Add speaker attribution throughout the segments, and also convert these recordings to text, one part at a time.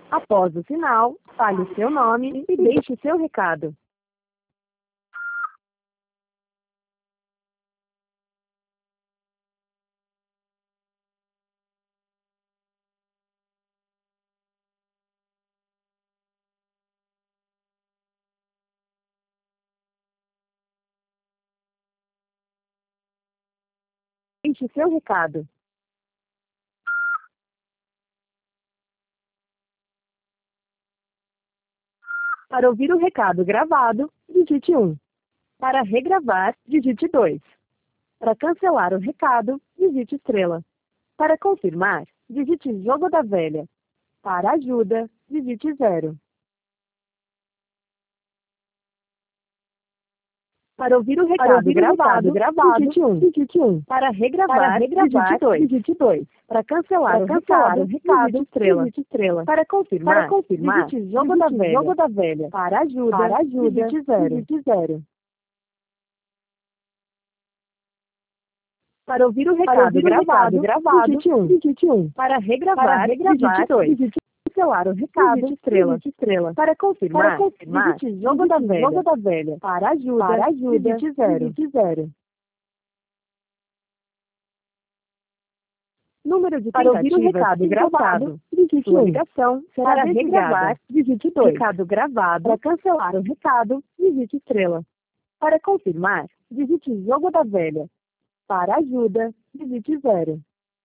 Speaker 1: Após o sinal, fale o seu nome e deixe seu recado. Deixe seu recado. Para ouvir o recado gravado, digite 1. Para regravar, digite 2. Para cancelar o recado, digite estrela. Para confirmar, digite jogo da velha. Para ajuda, digite 0. Para ouvir o recado gravado, digite 1. Para regravar, digite 2. Para cancelar o recado, digite estrela. Para confirmar, digite jogo da velha. Para ajuda, digite 0. Para ouvir o recado gravado, digite 1. Para regravar, digite 2. Cancelar o recado, digite estrela. Para confirmar, digite jogo da velha. Para ajuda, digite 0. Número de para ouvir o recado gravado, digite 1. Ligação será regravar, digite 2. Recado gravado. Para cancelar o recado, digite estrela. Para confirmar, digite jogo da velha. Para ajuda, digite 0.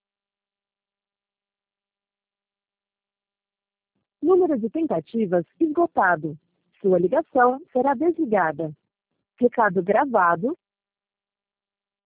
Speaker 1: Número de tentativas esgotado. Sua ligação será desligada. Recado gravado,